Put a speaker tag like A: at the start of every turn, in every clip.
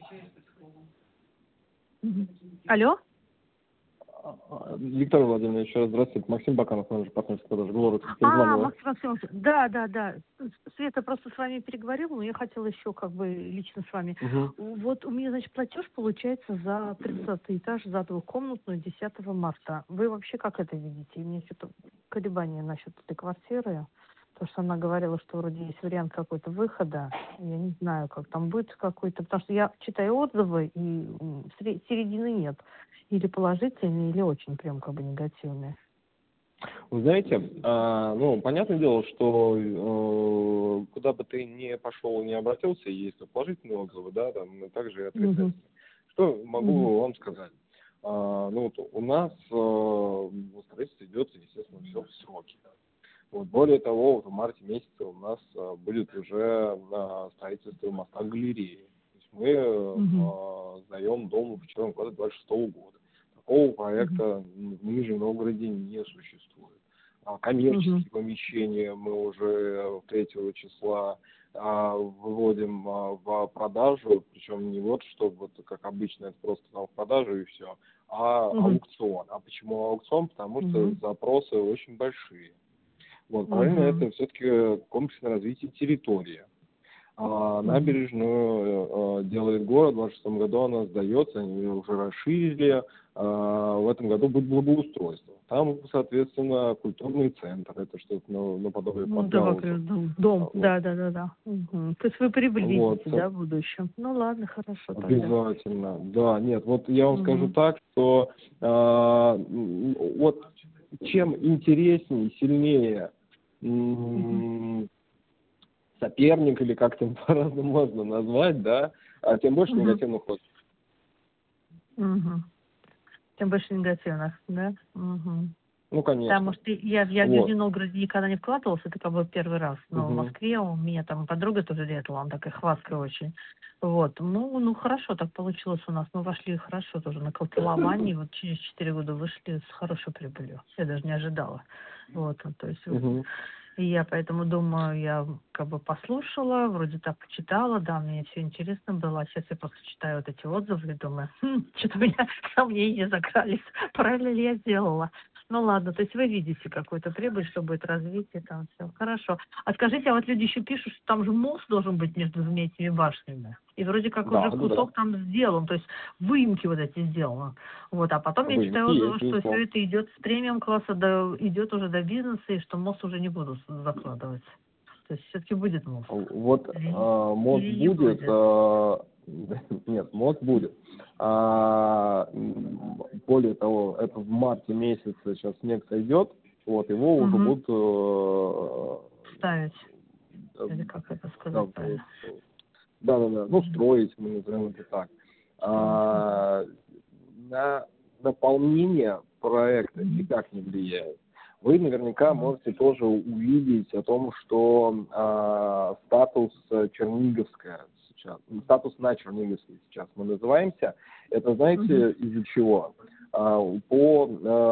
A: Алло?
B: Виктория Владимировна, еще раз здравствуйте. Максим Баканов, менеджер партнерской продажи. Глорекс перезвонила.
A: Максим. Да. Света просто с вами переговорила, но я хотела еще лично с вами. Вот у меня, значит, платеж получается за 30-й этаж, за двухкомнатную 10 марта. Вы вообще как это видите? У меня что-то колебания насчет этой квартиры. Потому что она говорила, что вроде есть вариант какой-то выхода. Я не знаю, как там будет какой-то. Потому что я читаю отзывы, и середины нет. Или положительные, или очень прям негативные.
B: Вы знаете, понятное дело, что куда бы ты ни пошел и не обратился, есть положительные отзывы, да, там, и также и отрицательные. Что могу вам сказать? У нас строительство идет, естественно, все в сроки. Более того, в марте месяце у нас будет уже строительство моста галереи. То есть мы сдаем дом в 4 году 26 года. Такого проекта в Нижнем Новгороде не существует. Коммерческие помещения мы уже 3 числа выводим в продажу, причем не чтобы как обычно, это просто там в продажу и все, а аукцион. А почему аукцион? Потому что запросы очень большие. Правильно, это все-таки комплексное развитие территории. Набережную делает город, в 2026 году она сдается, они уже расширили, в этом году будет благоустройство. Там, соответственно, культурный центр, это что-то наподобие портала.
A: Дом, да. То есть вы приблизите, да, в будущем? Ну ладно, хорошо.
B: Обязательно, да, нет, я вам скажу так, что чем интереснее, сильнее соперник, или как там по-разному можно назвать, да, тем больше негативных отзывов.
A: Тем больше негативных, да?
B: Конечно.
A: Потому что я в Нижнем Новгороде никогда не вкладывалась, это первый раз. Но в Москве у меня там подруга тоже летала, она такая хваткая очень. Хорошо так получилось у нас. Мы вошли хорошо тоже на котловане, через 4 года вышли с хорошей прибылью. Я даже не ожидала. То есть... И я поэтому думаю, я послушала, вроде так почитала, да, мне все интересно было. А сейчас я просто читаю эти отзывы и думаю, что-то у меня сомнения закрались, правильно ли я сделала. Ну ладно, то есть вы видите какую-то прибыль, что будет развитие, там все. Хорошо. А скажите, люди еще пишут, что там же мост должен быть между двумя этими башнями. И вроде как уже кусок там сделан, то есть выемки эти сделаны. А потом я читаю отзывы, что все это идет с премиум-класса, идет уже до бизнеса, и что мост уже не будут закладывать. То есть все-таки будет мост.
B: Мост будет. Нет, мост будет. Более того, это в марте месяце сейчас снег сойдет, его уже будут
A: ставить. Или как это сказать правильно?
B: Да, строить, мы назовем это так. На наполнение проекта никак не влияет. Вы наверняка можете тоже увидеть о том, что статус Черниговская сейчас, статус на Черниговской сейчас мы называемся. Это знаете из-за чего? По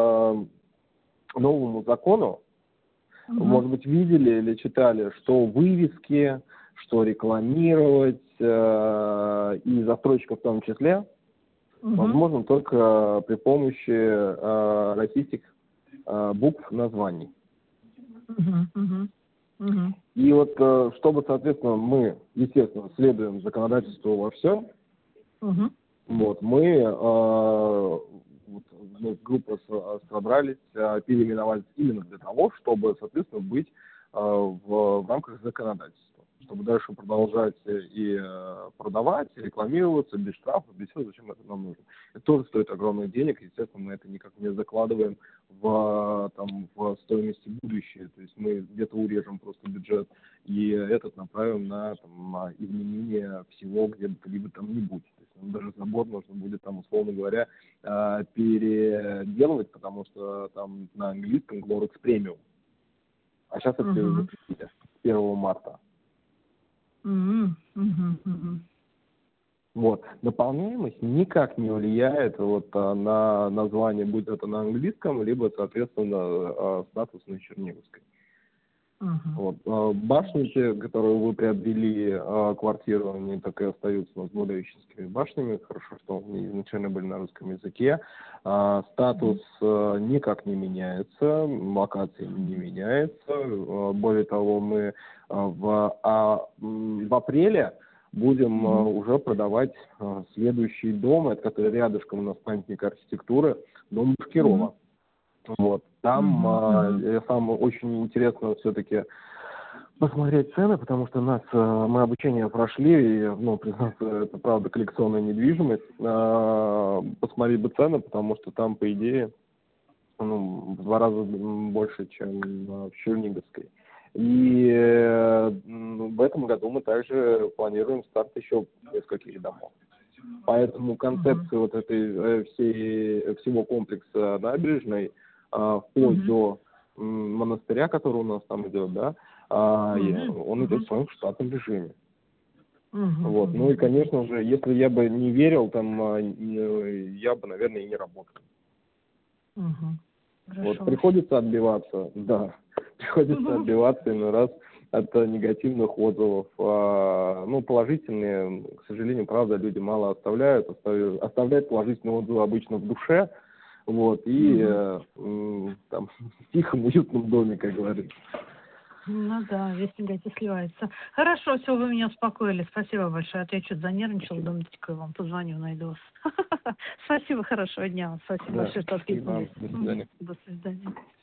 B: новому закону, может быть, видели или читали, что вывески, что рекламировать, и застройщиков в том числе, возможно только при помощи российских букв названий. И чтобы, соответственно, мы, естественно, следуем законодательству во всем, мы группа собрались, переименовались именно для того, чтобы, соответственно, быть в рамках законодательства, чтобы дальше продолжать и продавать, и рекламироваться без штрафов, без всего, зачем это нам нужно. Это тоже стоит огромных денег, естественно, мы это никак не закладываем в стоимости будущее, то есть мы где-то урежем просто бюджет и этот направим на изменение всего, где бы то либо там не будет. То есть даже забор нужно будет там, условно говоря, переделывать, потому что там на английском Glorx Premium. А сейчас это запретили с 1 марта. Наполняемость никак не влияет на название, будь это на английском, либо, соответственно, статус на Черниговской. Вот. Башни, те, которые вы приобрели, квартиру, они так и остаются у нас Благовещенскими башнями. Хорошо, что они изначально были на русском языке. Статус никак не меняется, локация не меняется. Более того, мы в апреле будем уже продавать следующий дом, это который рядышком у нас памятник архитектуры, дом Башкирова. Вот. Там сам очень интересно все-таки посмотреть цены, потому что мы обучение прошли, и, признаться, это правда коллекционная недвижимость. Посмотреть бы цены, потому что там, по идее, в 2 раза больше, чем в Черниговской. И в этом году мы также планируем старт еще нескольких домов. Поэтому концепция вот этой всего комплекса набережной, вплоть до монастыря, который у нас там идет, да, он идет в своем штатном режиме. Вот. Ну и, конечно же, если я бы не верил, там, я бы, наверное, и не работал. Вот приходится отбиваться, да, приходится отбиваться иной раз от негативных отзывов. Положительные, к сожалению, правда, люди мало оставляют оставляют положительные отзывы обычно в душе, вот, и там, в тихом, уютном доме, как говорится.
A: Ну да, весь негатив сливается. Хорошо, все, вы меня успокоили. Спасибо большое. А то я что-то занервничала, думаю, я вам позвоню, найду вас. Спасибо, хорошего дня. Спасибо большое, что откликнулись.
B: До свидания.
A: До свидания.